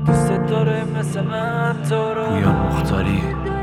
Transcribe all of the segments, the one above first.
دوست داره مثل من تو رو. پویان مختاری.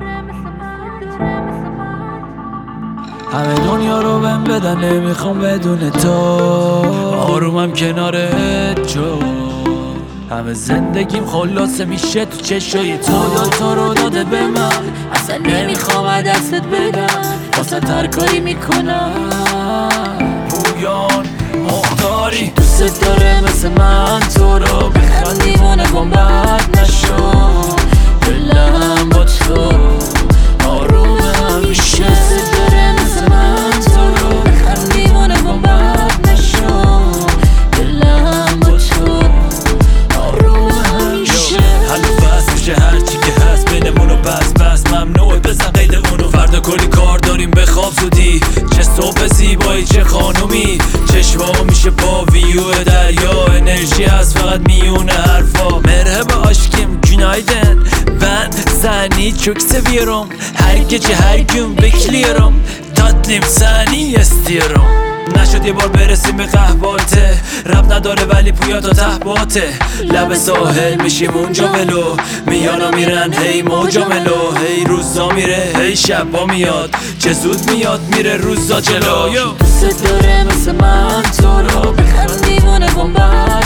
همه دنیا رو بهم بدن نمیخوام بدون تو، آرومم کنارت جو. همه زندگیم خلاصه میشه تو چشای تو. خدا تو رو داده به من، اصلا نمیخوام دستت بدم، واسه هر کاری میکنم. پویان مختاری. دوست داره مثل من تو رو، بخند دیوانه کن بد نشو، دلم با تو آرومم میشه. دوست داره مثل من تو رو، بخند دیوانه کن بد نشو، دلم با تو آرومم میشه. حلو بس میشه هرچی که هست بینمونو بس ممنوعه بزن قید اونو. فردا کلی کار داریم بخواب زودی، چه صبح زیبایی چه خانومی. چشما میشه با ویو دریا، انرژی هست فقط میونه حرفا. مرحبا aşkım günaydın, ben seni çok seviyorum. Her gece her gün bekliyorum, tatlım seni istiyorum. نشد یه بار برسیم به قهواته، رب نداره ولی پویا تا تهباته. لب ساحل میشیم اونجا ولو، میانا میرن هی موجا ملو. هی روزا میره هی شبا میاد، چه زود میاد میره روزا جلو. دوست داره مثل من تو رو، بخند دیوانه کن